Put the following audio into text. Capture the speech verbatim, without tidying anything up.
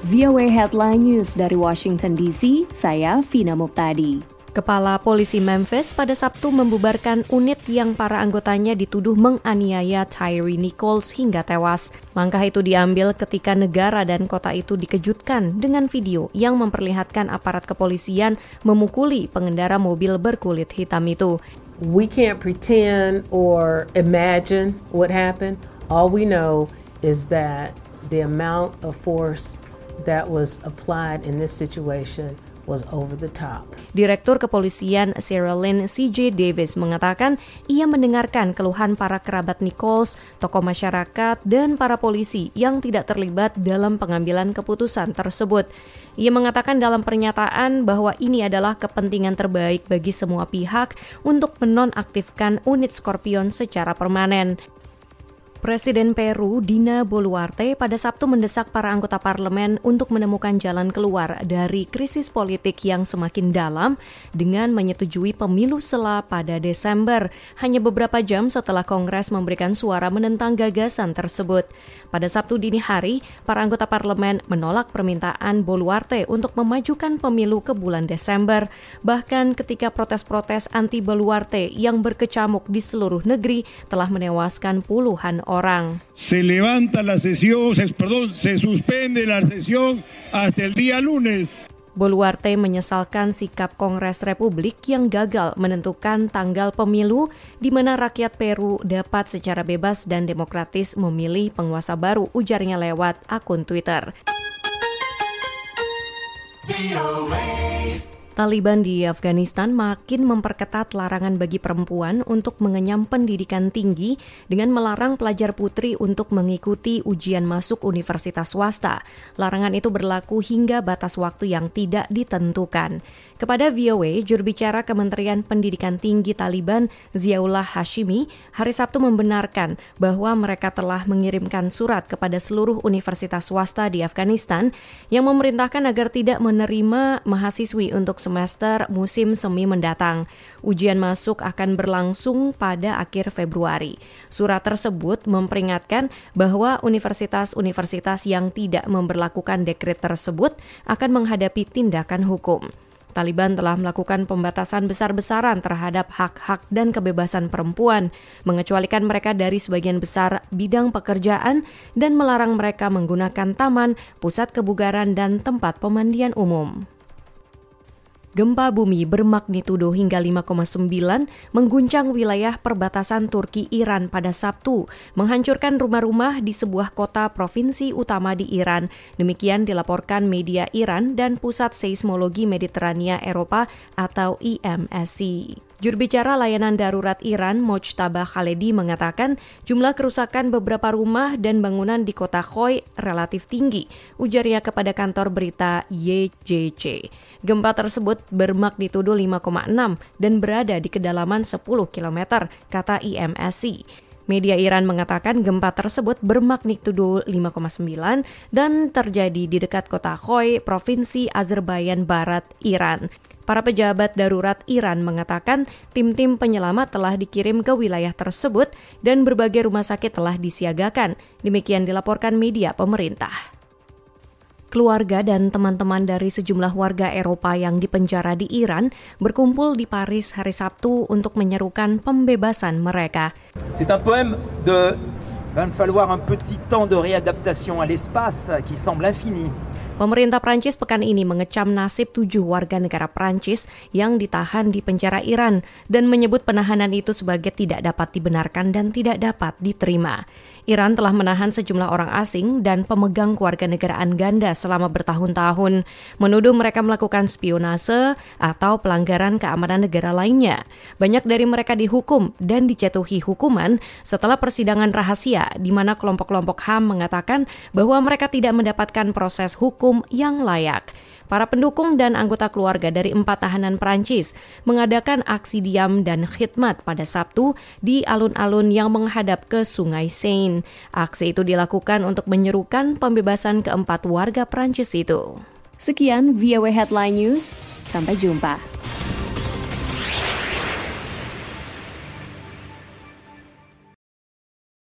V O A Headline News dari Washington D C, saya Vina Muptadi. Kepala Polisi Memphis pada Sabtu membubarkan unit yang para anggotanya dituduh menganiaya Tyre Nichols hingga tewas. Langkah itu diambil ketika negara dan kota itu dikejutkan dengan video yang memperlihatkan aparat kepolisian memukuli pengendara mobil berkulit hitam itu. We can't pretend or imagine what happened. All we know is that the amount of force that was applied in this situation was over the top. Direktur Kepolisian Sarah Lynn C J Davis mengatakan ia mendengarkan keluhan para kerabat Nichols, tokoh masyarakat, dan para polisi yang tidak terlibat dalam pengambilan keputusan tersebut. Ia mengatakan dalam pernyataan bahwa ini adalah kepentingan terbaik bagi semua pihak untuk menonaktifkan unit Scorpion secara permanen. Presiden Peru Dina Boluarte pada Sabtu mendesak para anggota parlemen untuk menemukan jalan keluar dari krisis politik yang semakin dalam dengan menyetujui pemilu sela pada Desember, hanya beberapa jam setelah Kongres memberikan suara menentang gagasan tersebut. Pada Sabtu dini hari, para anggota parlemen menolak permintaan Boluarte untuk memajukan pemilu ke bulan Desember, bahkan ketika protes-protes anti-Boluarte yang berkecamuk di seluruh negeri telah menewaskan puluhan orang. Se levanta la sesión, se, perdón, se suspende la sesión hasta el día lunes. Boluarte menyesalkan sikap Kongres Republik yang gagal menentukan tanggal pemilu di mana rakyat Peru dapat secara bebas dan demokratis memilih penguasa baru, ujarnya lewat akun Twitter. Taliban di Afghanistan makin memperketat larangan bagi perempuan untuk mengenyam pendidikan tinggi dengan melarang pelajar putri untuk mengikuti ujian masuk universitas swasta. Larangan itu berlaku hingga batas waktu yang tidak ditentukan. Kepada V O A, juru bicara Kementerian Pendidikan Tinggi Taliban, Ziaullah Hashimi, hari Sabtu membenarkan bahwa mereka telah mengirimkan surat kepada seluruh universitas swasta di Afghanistan yang memerintahkan agar tidak menerima mahasiswi untuk semester musim semi mendatang. Ujian masuk akan berlangsung pada akhir Februari. Surat tersebut memperingatkan bahwa universitas-universitas yang tidak memberlakukan dekret tersebut akan menghadapi tindakan hukum. Taliban telah melakukan pembatasan besar-besaran terhadap hak-hak dan kebebasan perempuan, mengecualikan mereka dari sebagian besar bidang pekerjaan dan melarang mereka menggunakan taman, pusat kebugaran, dan tempat pemandian umum. Gempa bumi bermagnitudo hingga lima koma sembilan mengguncang wilayah perbatasan Turki-Iran pada Sabtu, menghancurkan rumah-rumah di sebuah kota provinsi utama di Iran. Demikian dilaporkan media Iran dan Pusat Seismologi Mediterania Eropa atau I M S C. Juru bicara layanan darurat Iran, Mojtaba Khaledi, mengatakan jumlah kerusakan beberapa rumah dan bangunan di kota Khoy relatif tinggi, ujarnya kepada kantor berita Y J C. Gempa tersebut bermagnitudo lima koma enam dan berada di kedalaman sepuluh kilometer, kata I M S C. Media Iran mengatakan gempa tersebut bermagnitudo lima koma sembilan dan terjadi di dekat kota Khoy, Provinsi Azerbaijan Barat, Iran. Para pejabat darurat Iran mengatakan tim-tim penyelamat telah dikirim ke wilayah tersebut dan berbagai rumah sakit telah disiagakan. Demikian dilaporkan media pemerintah. Keluarga dan teman-teman dari sejumlah warga Eropa yang dipenjara di Iran berkumpul di Paris hari Sabtu untuk menyerukan pembebasan mereka. C'est un poème de va falloir un petit temps de réadaptation à l'espace qui semble infini. Pemerintah Prancis pekan ini mengecam nasib tujuh warga negara Prancis yang ditahan di penjara Iran dan menyebut penahanan itu sebagai tidak dapat dibenarkan dan tidak dapat diterima. Iran telah menahan sejumlah orang asing dan pemegang kewarganegaraan ganda selama bertahun-tahun, menuduh mereka melakukan spionase atau pelanggaran keamanan negara lainnya. Banyak dari mereka dihukum dan dijatuhi hukuman setelah persidangan rahasia di mana kelompok-kelompok H A M mengatakan bahwa mereka tidak mendapatkan proses hukum yang layak. Para pendukung dan anggota keluarga dari empat tahanan Prancis mengadakan aksi diam dan khidmat pada Sabtu di alun-alun yang menghadap ke Sungai Seine. Aksi itu dilakukan untuk menyerukan pembebasan keempat warga Prancis itu. Sekian V O A Headline News, sampai jumpa.